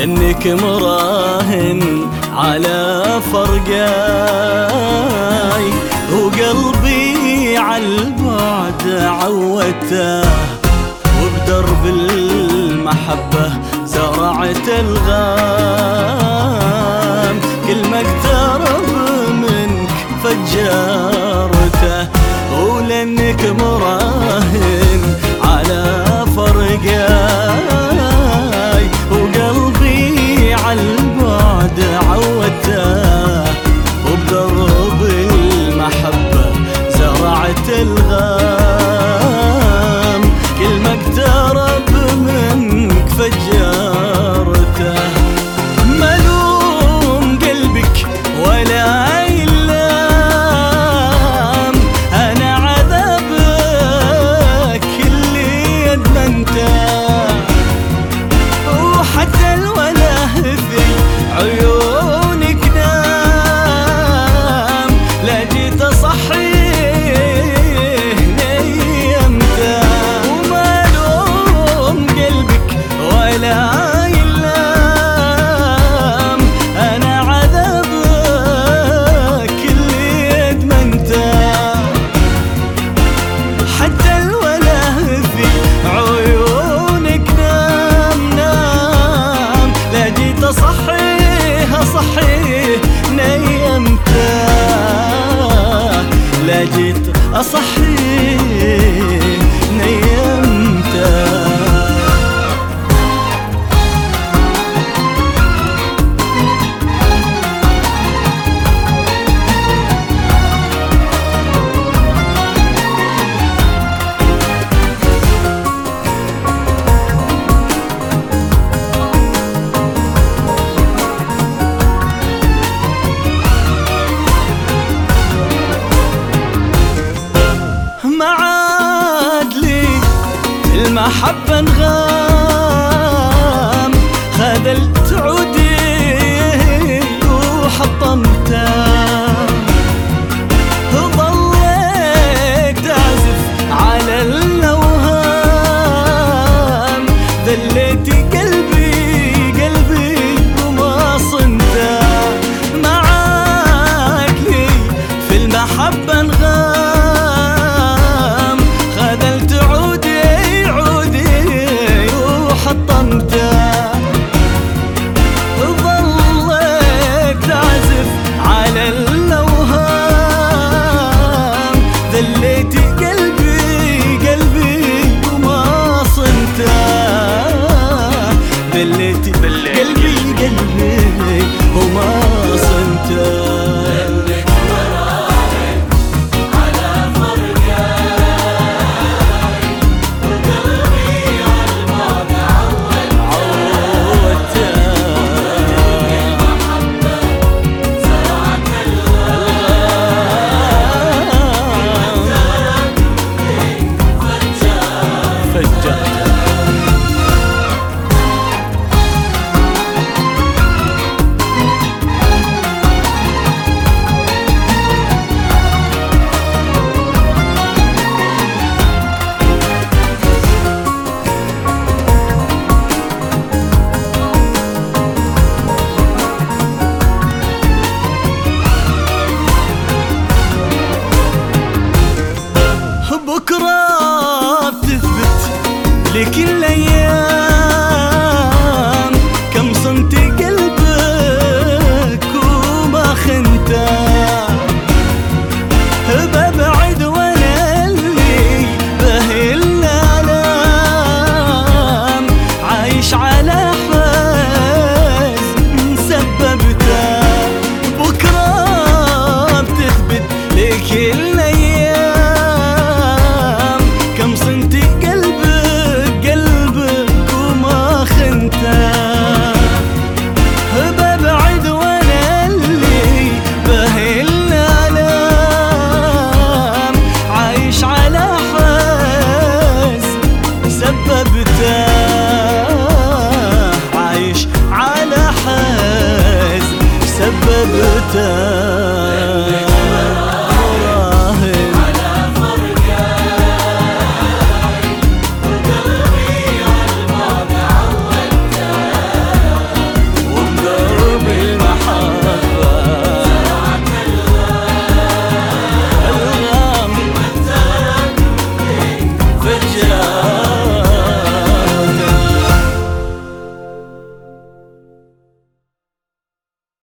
لأنك مراهن على فرقاي، وقلبي عالبعد عودته، وبدرب المحبة زرعت الغام، كل ما اقترب منك فجرته، ولأنك مراهن على فرقاي، وقلبي عالبعد عودته، وبدرب المحبة زرعت الغام، كل ما اقترب منك فجرته. ملوم قلبك ولا يلام، أنا عذابك اللي أدمنته، وحتى الوله في عيونك نام، لا جيت أصحيه نيمته. وملوم قلبك ولا يلام، أنا عذابك اللي أدمنته، حتى الوله في عيونك نام نام، لا جيت أصحيه نيمته، لا جيت أصحيه نيمته. ما عاد لي المحبة نغاب،